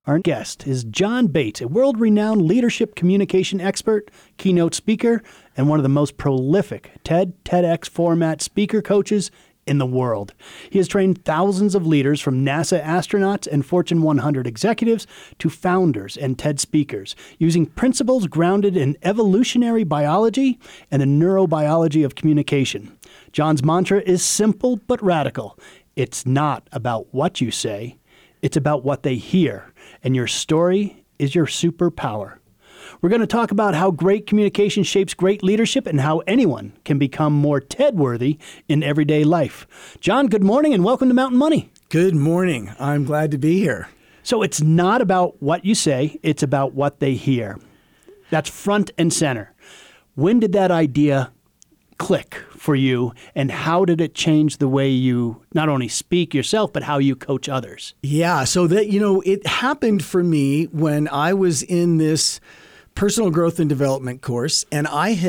Our guest is John Bates, a world-renowned leadership communication expert, keynote speaker, and one of the most prolific TEDx format speaker coaches in the world. He has trained thousands of leaders, from NASA astronauts and Fortune 100 executives to founders and TED speakers, using principles grounded in evolutionary biology and the neurobiology of communication. John's mantra is simple but radical. It's not about what you say, it's about what they hear, and your story is your superpower. We're going to talk about how great communication shapes great leadership and how anyone can become more TED-worthy in everyday life. John, good morning and welcome to Mountain Money. Good morning. I'm glad to be here. So it's not about what you say, it's about what they hear. That's front and center. When did that idea click for you, and how did it change the way you not only speak yourself, but how you coach others? Yeah, so that, it happened for me when I was in this personal growth and development course, and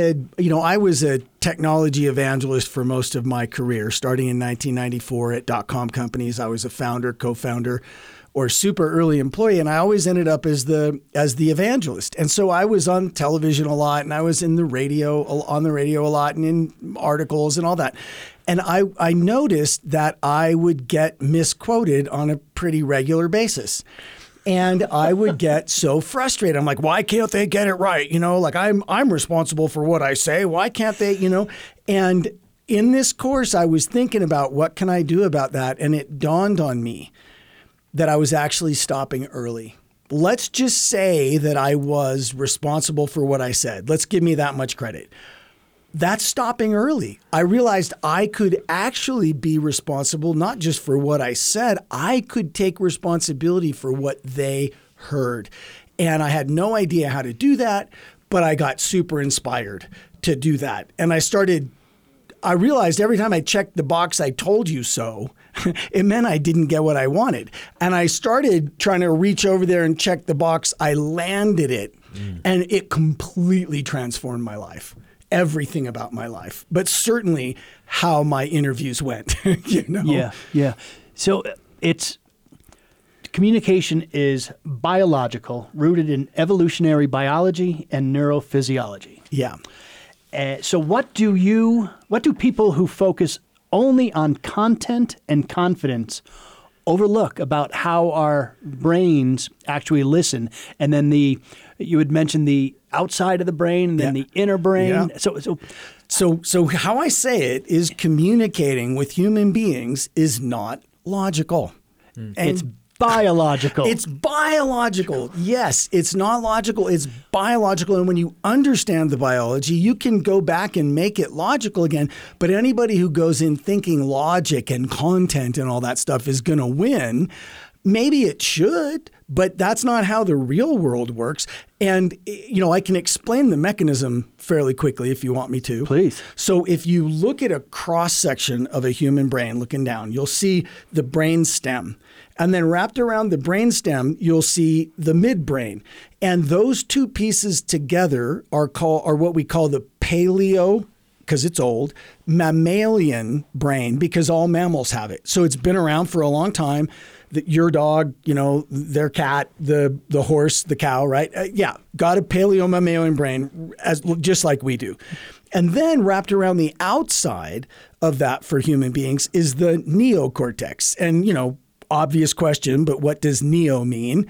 I was a technology evangelist for most of my career, starting in 1994 at .com companies. I was a founder, co-founder, or super early employee, and I always ended up as the evangelist. And so I was on television a lot, and I was on the radio a lot, and in articles and all that. And I noticed that I would get misquoted on a pretty regular basis. And I would get so frustrated. I'm like, why can't they get it right? I'm responsible for what I say. Why can't they, And in this course, I was thinking about what can I do about that? And it dawned on me that I was actually stopping early. Let's just say that I was responsible for what I said. Let's give me that much credit. That's stopping early. I realized I could actually be responsible not just for what I said, I could take responsibility for what they heard. And I had no idea how to do that, but I got super inspired to do that. And I realized every time I checked the box, I told you so, it meant I didn't get what I wanted. And I started trying to reach over there and check the box. I landed it, and it completely transformed my life. Everything about my life, but certainly how my interviews went. Yeah. So communication is biological, rooted in evolutionary biology and neurophysiology. Yeah. So what do people who focus only on content and confidence overlook about how our brains actually listen? And then you had mentioned the outside of the brain, and then the inner brain. Yeah. So how I say it is, communicating with human beings is not logical. And it's biological. It's biological. Yes, it's not logical. It's biological. And when you understand the biology, you can go back and make it logical again. But anybody who goes in thinking logic and content and all that stuff is going to win, maybe it should, but that's not how the real world works. And, I can explain the mechanism fairly quickly if you want me to. Please. So if you look at a cross section of a human brain looking down, you'll see the brain stem. And then wrapped around the brain stem, you'll see the midbrain. And those two pieces together are what we call the paleo, because it's old, mammalian brain, because all mammals have it. So it's been around for a long time. Your dog, their cat, the horse, the cow, right? Got a paleo-mammalian brain, just like we do. And then wrapped around the outside of that for human beings is the neocortex. And, obvious question, but what does neo mean?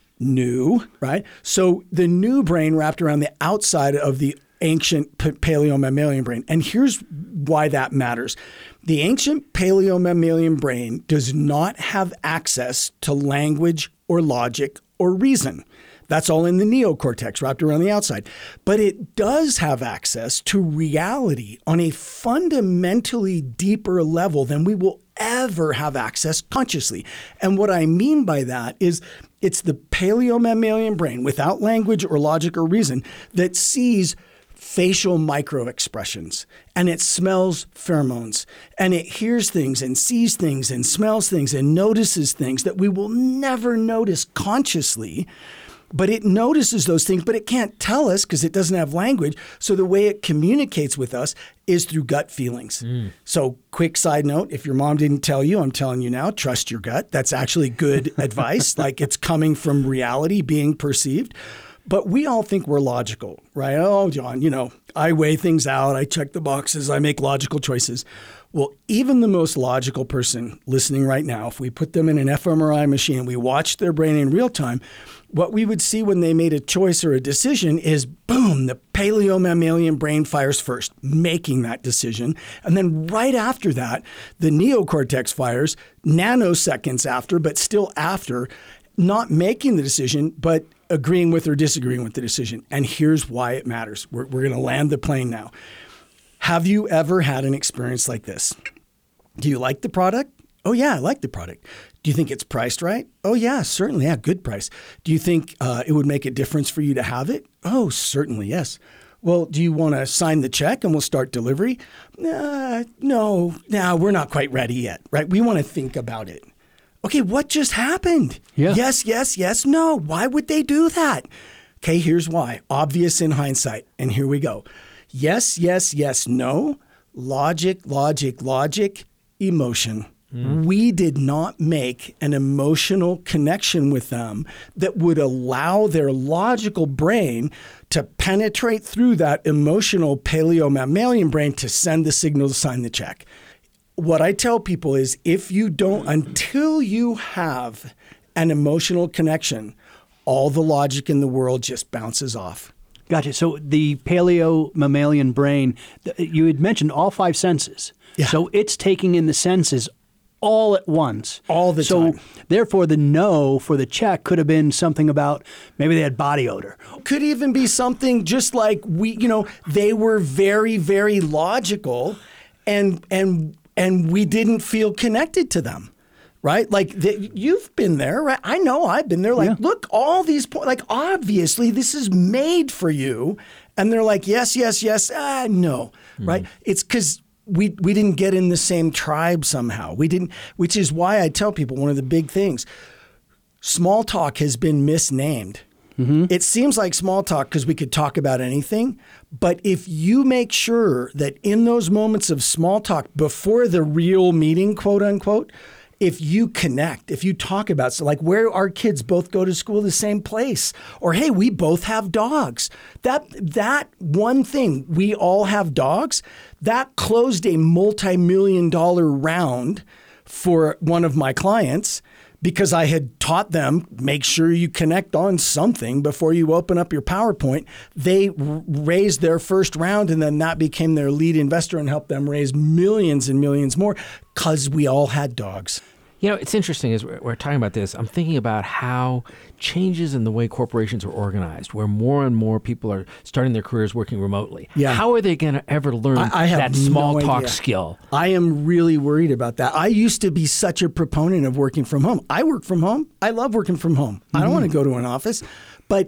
New, right? So the new brain wrapped around the outside of the ancient paleo-mammalian brain. And here's why that matters. The ancient paleo-mammalian brain does not have access to language or logic or reason. That's all in the neocortex wrapped around the outside. But it does have access to reality on a fundamentally deeper level than we will ever have access consciously. And what I mean by that is it's the paleo-mammalian brain without language or logic or reason that sees facial micro-expressions, and it smells pheromones, and it hears things and sees things and smells things and notices things that we will never notice consciously. but it notices those things, but it can't tell us because it doesn't have language. So the way it communicates with us is through gut feelings. So quick side note, if your mom didn't tell you, I'm telling you now, trust your gut. That's actually good advice. Like it's coming from reality being perceived. But we all think we're logical, right? Oh, John, I weigh things out. I check the boxes. I make logical choices. Well, even the most logical person listening right now, if we put them in an fMRI machine and we watch their brain in real time, what we would see when they made a choice or a decision is, boom, the paleomammalian brain fires first, making that decision. And then right after that, the neocortex fires nanoseconds after, but still after, not making the decision, but agreeing with or disagreeing with the decision. And here's why it matters. We're going to land the plane now. Have you ever had an experience like this? Do you like the product? Oh, yeah, I like the product. Do you think it's priced right? Oh, yeah, certainly. Yeah, good price. Do you think it would make a difference for you to have it? Oh, certainly, yes. Well, do you want to sign the check and we'll start delivery? No, we're not quite ready yet, right? We want to think about it. Okay, what just happened? Yeah. Yes, no. Why would they do that? Okay, here's why. Obvious in hindsight. And here we go. Yes, no. Logic, emotion. We did not make an emotional connection with them that would allow their logical brain to penetrate through that emotional paleomammalian brain to send the signal to sign the check. What I tell people is until you have an emotional connection, all the logic in the world just bounces off. Gotcha. So the paleomammalian brain, you had mentioned all 5 senses. Yeah. So it's taking in the senses all at once. All the time. So therefore, the no for the check could have been something about maybe they had body odor. Could even be something just like they were very, very logical and we didn't feel connected to them. Right? Like you've been there, right? I know I've been there. Like, yeah. Look, all these points, like obviously this is made for you. And they're like, yes. No, right? It's because we didn't get in the same tribe somehow. We didn't, which is why I tell people one of the big things, small talk has been misnamed. Mm-hmm. It seems like small talk because we could talk about anything. But if you make sure that in those moments of small talk before the real meeting, quote unquote, if you connect, if you talk about, so like where our kids both go to school the same place, or hey, we both have dogs. That one thing, we all have dogs, that closed a multi-million-dollar round for one of my clients because I had taught them, make sure you connect on something before you open up your PowerPoint. They raised their first round, and then that became their lead investor and helped them raise millions and millions more because we all had dogs. It's interesting as we're talking about this, I'm thinking about how changes in the way corporations are organized, where more and more people are starting their careers working remotely. Yeah. How are they going to ever learn that small talk skill? I am really worried about that. I used to be such a proponent of working from home. I work from home. I love working from home. Mm-hmm. I don't want to go to an office. But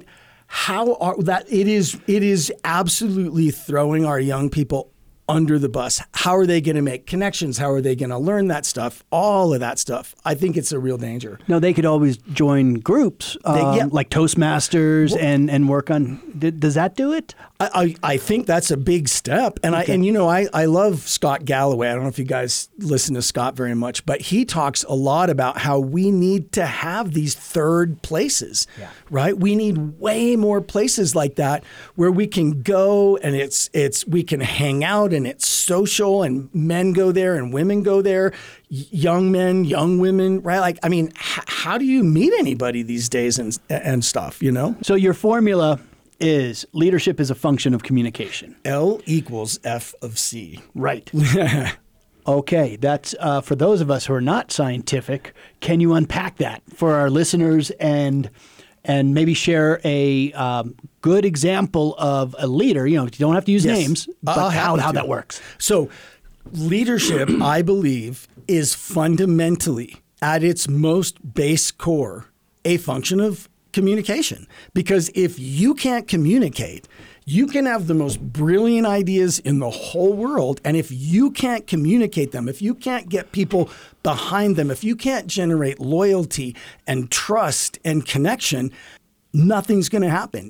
it is absolutely throwing our young people under the bus. How are they going to make connections? How are they going to learn that stuff? All of that stuff. I think it's a real danger. No, they could always join groups like Toastmasters and work on. Does that do it? I think that's a big step. And okay. I love Scott Galloway. I don't know if you guys listen to Scott very much, but he talks a lot about how we need to have these third places, right? We need way more places like that where we can go and we can hang out and it's social and men go there and women go there, young men, young women, right? Like, I mean, how do you meet anybody these days and stuff, So your formula is leadership is a function of communication. L equals F of C. Right. Okay, that's for those of us who are not scientific. Can you unpack that for our listeners and maybe share a good example of a leader? You don't have to use names, but how that works. So leadership, I believe, is fundamentally at its most base core a function of communication. Because if you can't communicate, you can have the most brilliant ideas in the whole world. And if you can't communicate them, if you can't get people behind them, if you can't generate loyalty and trust and connection, nothing's going to happen.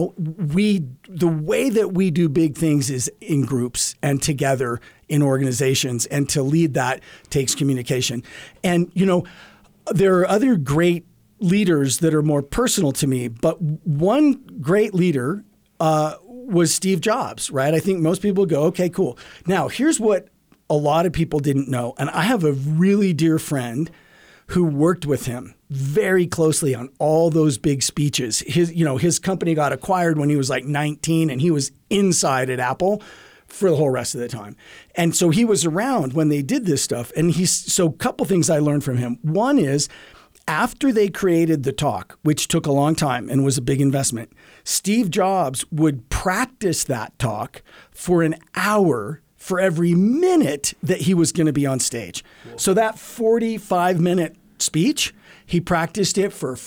The way that we do big things is in groups and together in organizations, and to lead that takes communication. And, there are other great leaders that are more personal to me, but one great leader was Steve Jobs, right? I think most people go, okay, cool. Now, here's what a lot of people didn't know. And I have a really dear friend who worked with him very closely on all those big speeches. His company got acquired when he was like 19, and he was inside at Apple for the whole rest of the time. And so he was around when they did this stuff. And so a couple things I learned from him. One is, after they created the talk, which took a long time and was a big investment, Steve Jobs would practice that talk for an hour for every minute that he was going to be on stage. Cool. So that 45-minute speech, he practiced it for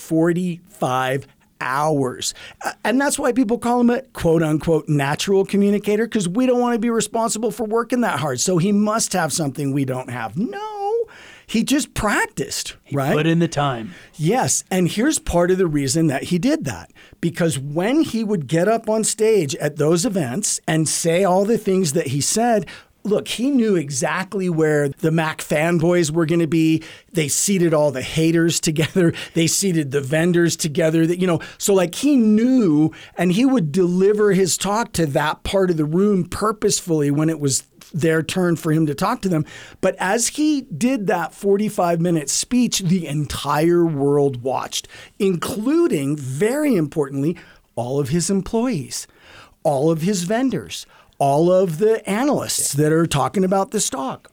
45 hours. And that's why people call him a quote unquote natural communicator, because we don't want to be responsible for working that hard. So he must have something we don't have. No, he just practiced, right? He put in the time. Yes. And here's part of the reason that he did that. Because when he would get up on stage at those events and say all the things that he said, look, he knew exactly where the Mac fanboys were going to be. They seated all the haters together. They seated the vendors together. So like he knew, and he would deliver his talk to that part of the room purposefully when it was their turn for him to talk to them. But as he did that 45-minute speech, the entire world watched, including, very importantly, all of his employees, all of his vendors, all of the analysts that are talking about the stock.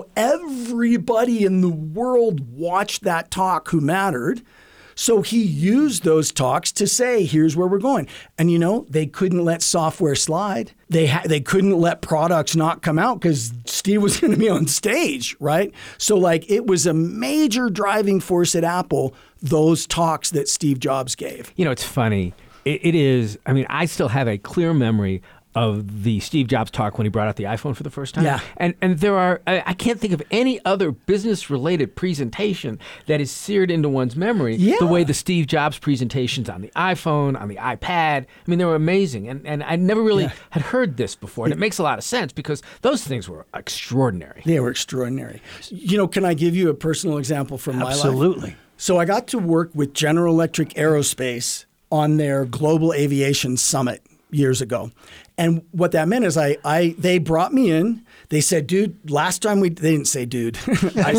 Everybody in the world watched that talk who mattered. So he used those talks to say, here's where we're going. And, they couldn't let software slide. They couldn't let products not come out because Steve was going to be on stage, right? So it was a major driving force at Apple, those talks that Steve Jobs gave. It's funny. It is. I mean, I still have a clear memory of the Steve Jobs talk when he brought out the iPhone for the first time. Yeah. And there are, I can't think of any other business-related presentation that is seared into one's memory the way the Steve Jobs presentations on the iPhone, on the iPad. I mean, they were amazing. And I never really had heard this before. And it makes a lot of sense because those things were extraordinary. They were extraordinary. Can I give you a personal example from my life? Absolutely. So I got to work with General Electric Aerospace on their Global Aviation Summit years ago. And what that meant is they brought me in. They said, dude, they didn't say dude. I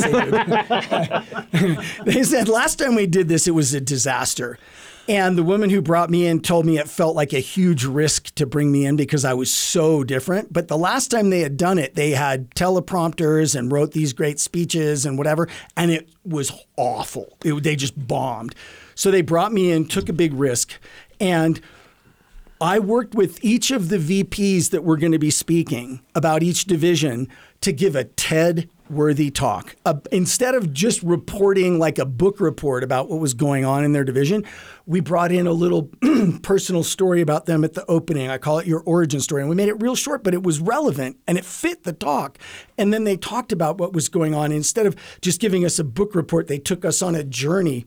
say dude. They said, last time we did this, it was a disaster. And the woman who brought me in told me it felt like a huge risk to bring me in because I was so different. But the last time they had done it, they had teleprompters and wrote these great speeches and whatever. And it was awful. They just bombed. So they brought me in, took a big risk. And I worked with each of the VPs that were going to be speaking about each division to give a TED-worthy talk. Instead of just reporting like a book report about what was going on in their division, we brought in a little personal story about them at the opening. I call it your origin story. And we made it real short, but it was relevant and it fit the talk. And then they talked about what was going on. Instead of just giving us a book report, they took us on a journey,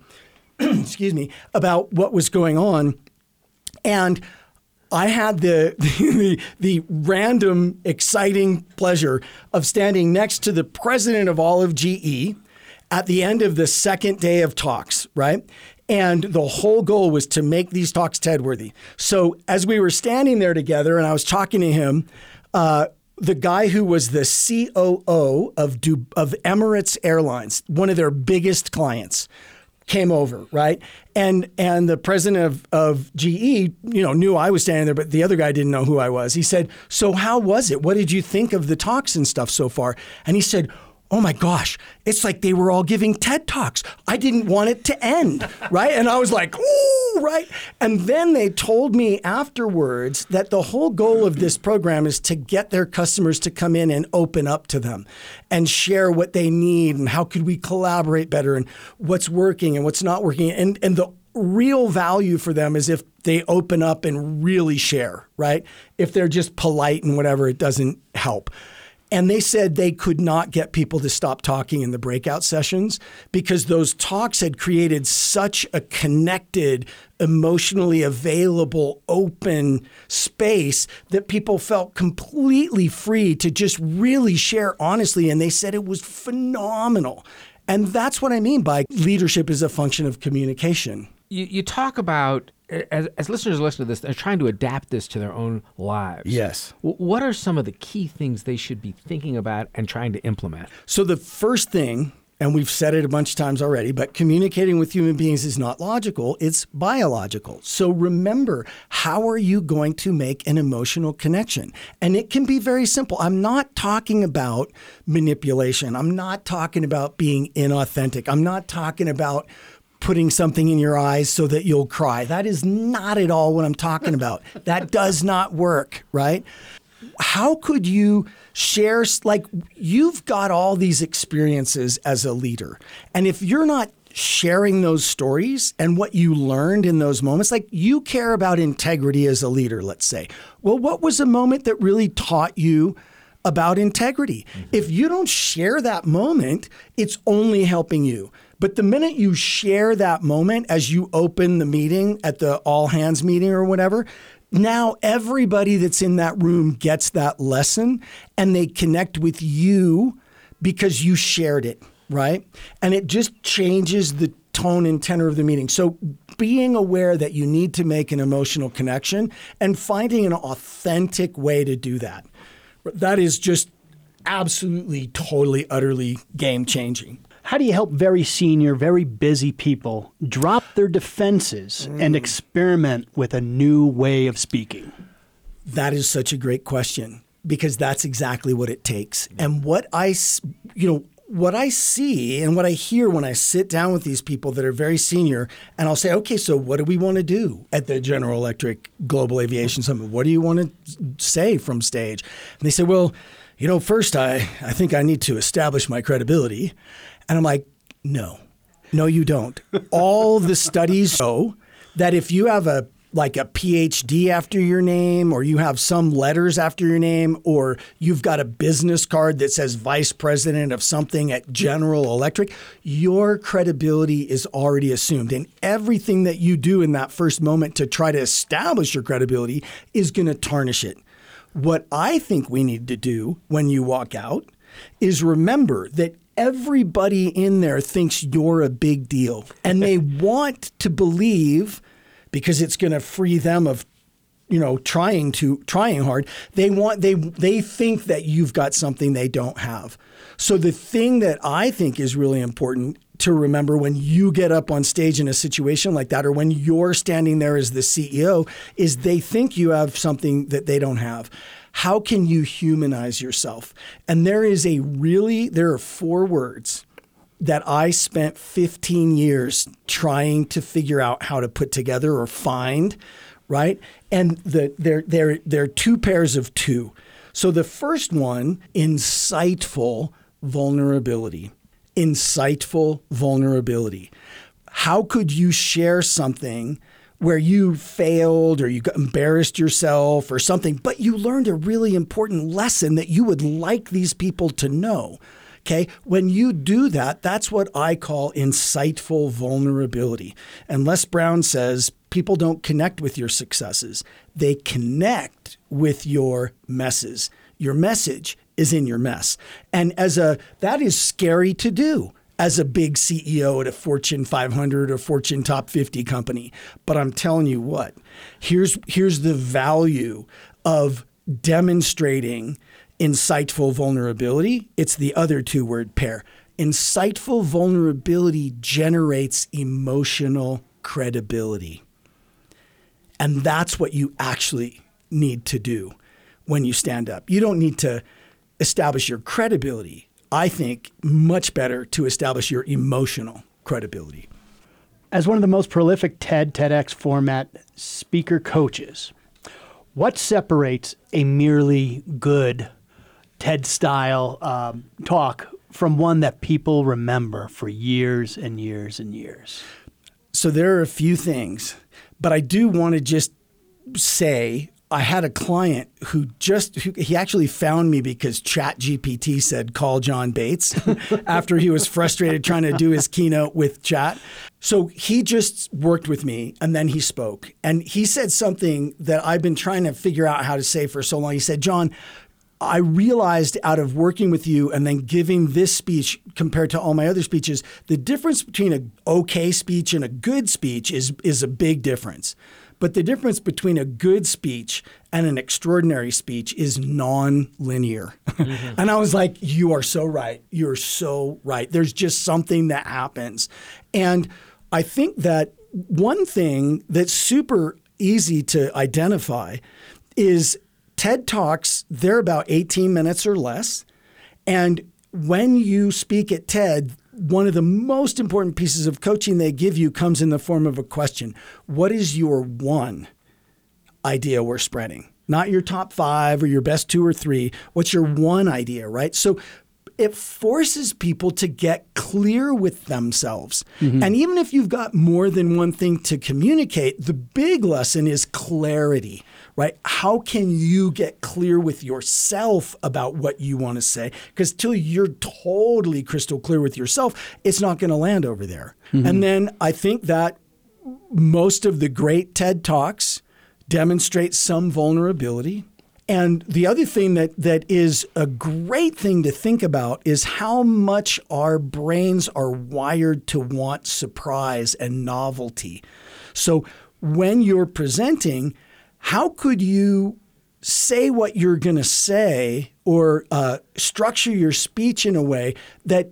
about what was going on. And I had the random, exciting pleasure of standing next to the president of all of GE at the end of the second day of talks, right? And the whole goal was to make these talks TED-worthy. So as we were standing there together and I was talking to him, the guy who was the COO of Emirates Airlines, one of their biggest clients, came over, right? And the president of GE, knew I was standing there, but the other guy didn't know who I was. He said, so how was it? What did you think of the talks and stuff so far? And he said, oh my gosh, it's like they were all giving TED Talks. I didn't want it to end, right? And I was like, ooh, right? And then they told me afterwards that the whole goal of this program is to get their customers to come in and open up to them and share what they need and how could we collaborate better and what's working and what's not working. And the real value for them is if they open up and really share, right? If they're just polite and whatever, it doesn't help. And they said they could not get people to stop talking in the breakout sessions because those talks had created such a connected, emotionally available, open space that people felt completely free to just really share honestly. And they said it was phenomenal. And that's what I mean by leadership is a function of communication. You talk about, as listeners listen to this, they're trying to adapt this to their own lives. Yes. What are some of the key things they should be thinking about and trying to implement? So the first thing, and we've said it a bunch of times already, but communicating with human beings is not logical, it's biological. So remember, how are you going to make an emotional connection? And it can be very simple. I'm not talking about manipulation. I'm not talking about being inauthentic. I'm not talking about putting something in your eyes so that you'll cry. That is not at all what I'm talking about. That does not work, right? How could you share, like, you've got all these experiences as a leader. And if you're not sharing those stories and what you learned in those moments, like you care about integrity as a leader, let's say. Well, what was a moment that really taught you about integrity? Mm-hmm. If you don't share that moment, it's only helping you. But the minute you share that moment as you open the meeting at the all hands meeting or whatever, now everybody that's in that room gets that lesson and they connect with you because you shared it, right? And it just changes the tone and tenor of the meeting. So being aware that you need to make an emotional connection and finding an authentic way to do that. That is just absolutely, totally, utterly game-changing. How do you help very senior, very busy people drop their defenses and experiment with a new way of speaking? That is such a great question because that's exactly what it takes. And what I see and what I hear when I sit down with these people that are very senior, and I'll say, okay, so what do we want to do at the General Electric Global Aviation Summit? What do you want to say from stage? And they say, well, first I think I need to establish my credibility. And I'm like, no, you don't. All the studies show that if you have a PhD after your name, or you have some letters after your name, or you've got a business card that says vice president of something at General Electric, your credibility is already assumed. And everything that you do in that first moment to try to establish your credibility is going to tarnish it. What I think we need to do when you walk out is remember that everybody in there thinks you're a big deal, and they want to believe, because it's going to free them of, trying hard. They think that you've got something they don't have. So the thing that I think is really important to remember when you get up on stage in a situation like that, or when you're standing there as the CEO, is they think you have something that they don't have. How can you humanize yourself? And there are 4 words that I spent 15 years trying to figure out how to put together or find, right? And they're 2 pairs of 2. So the first one, insightful vulnerability. Insightful vulnerability. How could you share something where you failed or you got embarrassed yourself or something, but you learned a really important lesson that you would like these people to know? Okay, when you do that, that's what I call insightful vulnerability. And Les Brown says people don't connect with your successes. They connect with your messes. Your message is in your mess. And that is scary to do as a big CEO at a Fortune 500 or Fortune Top 50 company. But I'm telling you what, here's the value of demonstrating insightful vulnerability. It's the other 2-word pair. Insightful vulnerability generates emotional credibility. And that's what you actually need to do when you stand up. You don't need to establish your credibility. I think much better to establish your emotional credibility. As one of the most prolific TEDx format speaker coaches, what separates a merely good TED-style talk from one that people remember for years and years and years? So there are a few things, but I do want to just say I had a client who he actually found me because ChatGPT said, call John Bates after he was frustrated trying to do his keynote with Chat. So he just worked with me and then he spoke. And he said something that I've been trying to figure out how to say for so long. He said, John, I realized out of working with you and then giving this speech compared to all my other speeches, the difference between an okay speech and a good speech is a big difference. But the difference between a good speech and an extraordinary speech is non-linear. Mm-hmm. And I was like, you are so right. You're so right. There's just something that happens. And I think that one thing that's super easy to identify is TED Talks, they're about 18 minutes or less. And when you speak at TED, one of the most important pieces of coaching they give you comes in the form of a question. What is your one idea we're spreading? Not your top 5 or your best 2 or 3. What's your one idea, right? So it forces people to get clear with themselves. Mm-hmm. And even if you've got more than one thing to communicate, the big lesson is clarity, right? How can you get clear with yourself about what you want to say? Because till you're totally crystal clear with yourself, it's not going to land over there. Mm-hmm. And then I think that most of the great TED Talks demonstrate some vulnerability. And the other thing that is a great thing to think about is how much our brains are wired to want surprise and novelty. So when you're presenting, how could you say what you're going to say or structure your speech in a way that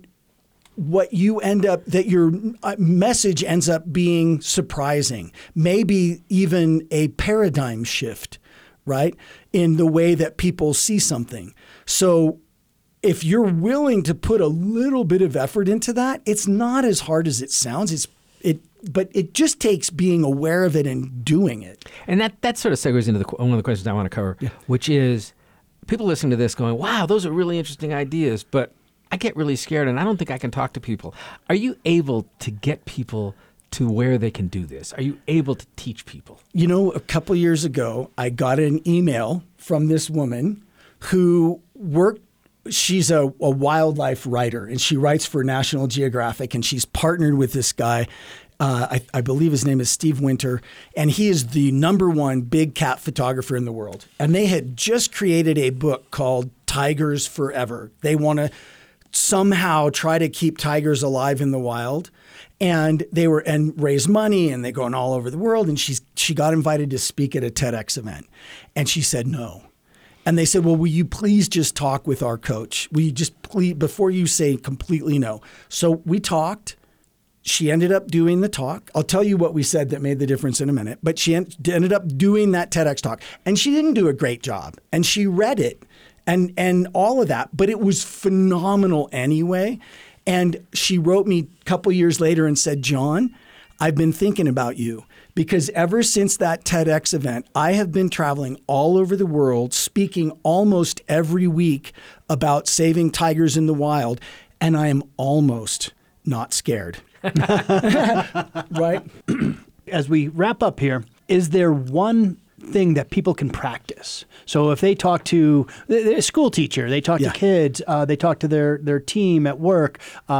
that your message ends up being surprising, maybe even a paradigm shift, right, in the way that people see something. So if you're willing to put a little bit of effort into that, it's not as hard as it sounds. But it just takes being aware of it and doing it. And that sort of segues into one of the questions I want to cover, which is people listening to this going, wow, those are really interesting ideas, but I get really scared and I don't think I can talk to people. Are you able to get people to where they can do this? Are you able to teach people? You know, a couple years ago, I got an email from this woman who she's a wildlife writer, and she writes for National Geographic, and she's partnered with this guy. I believe his name is Steve Winter, and he is the #1 big cat photographer in the world. And they had just created a book called Tigers Forever. They want to somehow try to keep tigers alive in the wild. And and raise money, and they're going all over the world. And she got invited to speak at a TEDx event, and she said no. And they said, well, will you please just talk with our coach? Will you just please, before you say completely no? So we talked. She ended up doing the talk. I'll tell you what we said that made the difference in a minute. But she ended up doing that TEDx talk, and she didn't do a great job. And she read it and all of that, but it was phenomenal anyway. And she wrote me a couple years later and said, John, I've been thinking about you because ever since that TEDx event, I have been traveling all over the world, speaking almost every week about saving tigers in the wild, and I am almost not scared. Right? As we wrap up here, is there one thing that people can practice? So if they talk to a school teacher, they talk to kids, they talk to their team at work,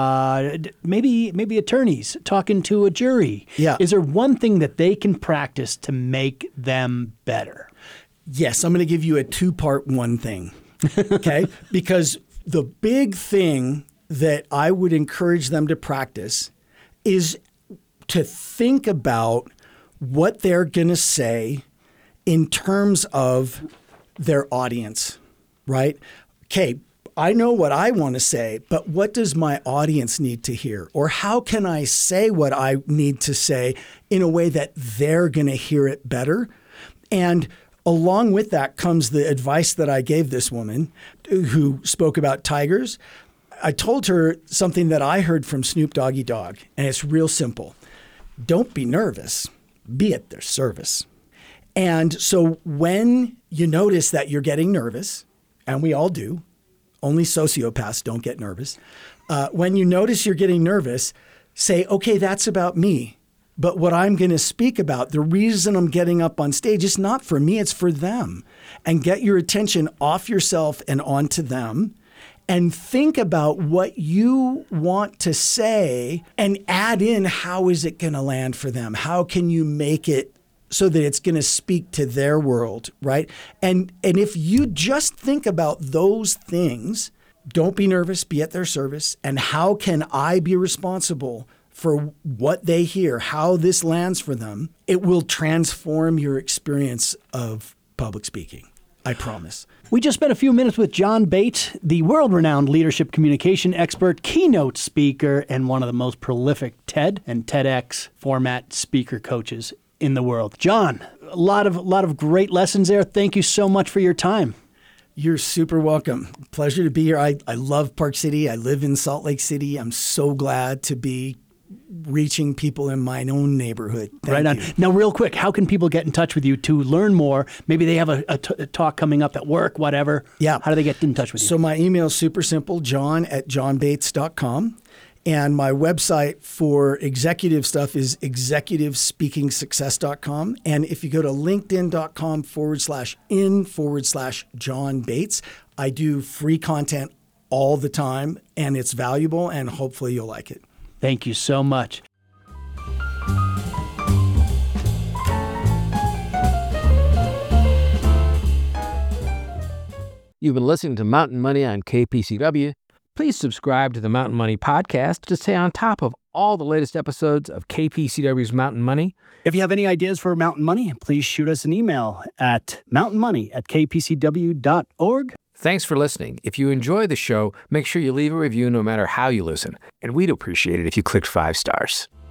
maybe attorneys talking to a jury. Yeah. Is there one thing that they can practice to make them better? Yes, I'm going to give you a 2-part one thing. Okay? Because the big thing that I would encourage them to practice is to think about what they're going to say in terms of their audience, right? Okay, I know what I want to say, but what does my audience need to hear? Or how can I say what I need to say in a way that they're going to hear it better? And along with that comes the advice that I gave this woman who spoke about tigers. I told her something that I heard from Snoop Doggy Dogg, and it's real simple. Don't be nervous. Be at their service. And so when you notice that you're getting nervous, and we all do, only sociopaths don't get nervous. When you notice you're getting nervous, say, okay, that's about me. But what I'm going to speak about, the reason I'm getting up on stage, is not for me, it's for them. And get your attention off yourself and onto them. And think about what you want to say and add in how is it going to land for them? How can you make it so that it's going to speak to their world, right? And if you just think about those things, don't be nervous, be at their service. And how can I be responsible for what they hear, how this lands for them? It will transform your experience of public speaking. I promise. We just spent a few minutes with John Bates, the world-renowned leadership communication expert, keynote speaker, and one of the most prolific TED and TEDx format speaker coaches in the world. John, a lot of great lessons there. Thank you so much for your time. You're super welcome. Pleasure to be here. I love Park City. I live in Salt Lake City. I'm so glad to be reaching people in my own neighborhood. Right on. Now, real quick, how can people get in touch with you to learn more? Maybe they have a talk coming up at work, whatever. Yeah. How do they get in touch with you? So my email is super simple, john@johnbates.com. And my website for executive stuff is executivespeakingsuccess.com. And if you go to linkedin.com/in/John Bates, I do free content all the time, and it's valuable, and hopefully you'll like it. Thank you so much. You've been listening to Mountain Money on KPCW. Please subscribe to the Mountain Money podcast to stay on top of all the latest episodes of KPCW's Mountain Money. If you have any ideas for Mountain Money, please shoot us an email at mountainmoney@kpcw.org. Thanks for listening. If you enjoy the show, make sure you leave a review no matter how you listen. And we'd appreciate it if you clicked 5 stars.